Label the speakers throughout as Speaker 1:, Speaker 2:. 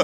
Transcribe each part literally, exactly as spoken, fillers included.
Speaker 1: Billa.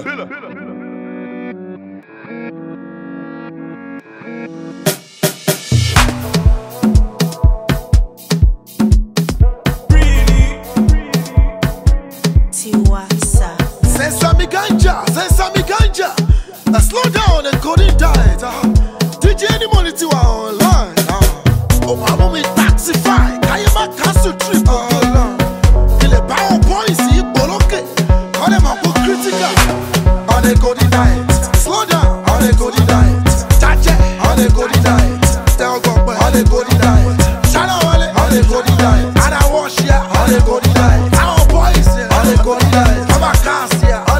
Speaker 2: Sesame ganja, sesame ganja. Uh, slow down and coding diet. Uh, D J any money to our online. Uh, oh, I'm on me taxify. I am a castle trip. Uh, Il est pas au point ici, bloqué. On est mon critical. On est coding diet. Slow down, on est coding diet. Tache, on est coding diet. Tell God, on est coding diet. Shallow, on est coding diet. And I wash ya, on est coding diet. Our boys, on est coding diet. I'm a cast.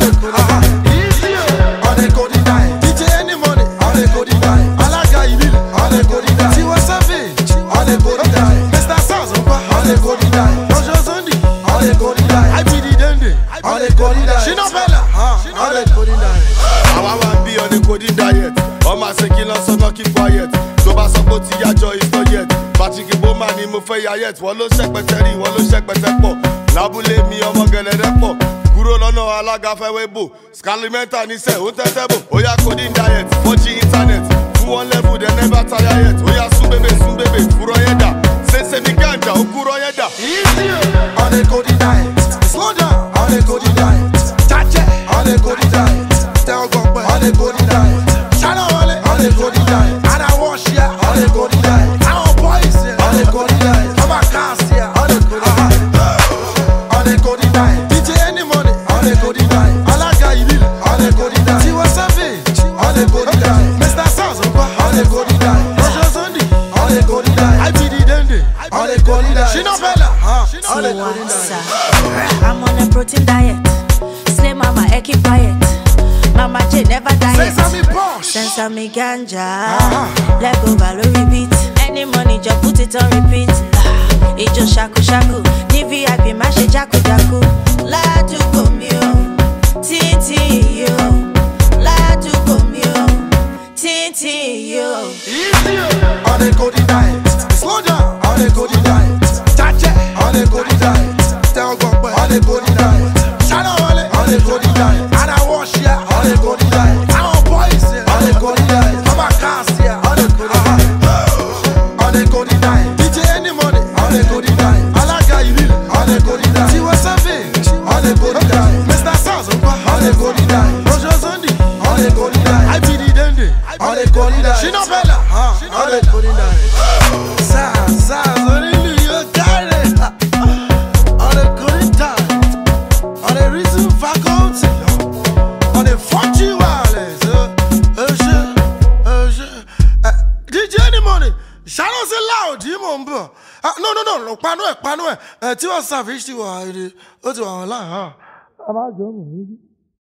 Speaker 2: She no fella, she no let coding diet.
Speaker 1: I want be on the coding diet. All my secular so not keep quiet. So ba support ya joy is not yet. Patrick Bowman ni mo fẹ́ ya yet. Wọ́n ló secretary, wọ́n ló secretary pọ̀. Lábúlé mi ọmọ gẹ̀lẹ́dẹ́ pọ̀. Kúrò lọ́nà alága fẹ́ wébo. Scalimenta ní sẹ́, ó tẹ́tẹ́ bò. Ó yá coding diet, four G internet. Fún one level, they never tire yet. Ó yá sún bébé, sún bébé, kúrò yẹn dà. Sesame ganja, ó kúrò yẹn dà.
Speaker 2: Easy on the coding diet. Slow down on the coding diet. On the coding diet, tell God on the coding diet. Shallow on the coding diet, and I wash ya on the coding diet. Our boys on the coding diet, I'm a cast ya on the coding diet. On the coding diet, D J any money on the coding diet. Alaga Ibil on the coding diet. Tiwa Savage on the coding diet. Mister Saz on the coding diet. Roger Sunday on the coding diet. I be the Dende on the coding diet. She no fella on the coding diet.
Speaker 3: I'm on a protein diet. Slay mama, I keep quiet. Mama J never diet.
Speaker 2: Sesame Posh,
Speaker 3: Sesame ganja. Let go value repeat. Any money just put it on repeat. It just shaku shaku. Ni V I P mash jaku jaku. La tu komio, titi yo. La tu komio, titi yo.
Speaker 2: Easy on the coding diet. Slow down on the coding diet. Tache on the coding diet. Tell God on the coding diet. Shallow on the coding diet. And I wash ya on the coding diet. Our boys on the coding diet. I'm a cast ya on the coding diet. On the coding diet. D J any money on the coding diet. Alaga Ibil on the coding diet. Tiwa Savage on the coding diet. Mister Saz on the coding diet. Roger Sunday on the coding diet. I be the Dende on the coding diet. She no fella on the coding diet. Saz, Saz, only you got it. On the coding diet. On the reason faculty. On the forty wireless. Oh shit, oh shit. D J any money. Shallow say loud, you mumbo. No, no, no, no. Pano, pano. Tiwa Savage, tiwa. O ti wa online. I'm not joking.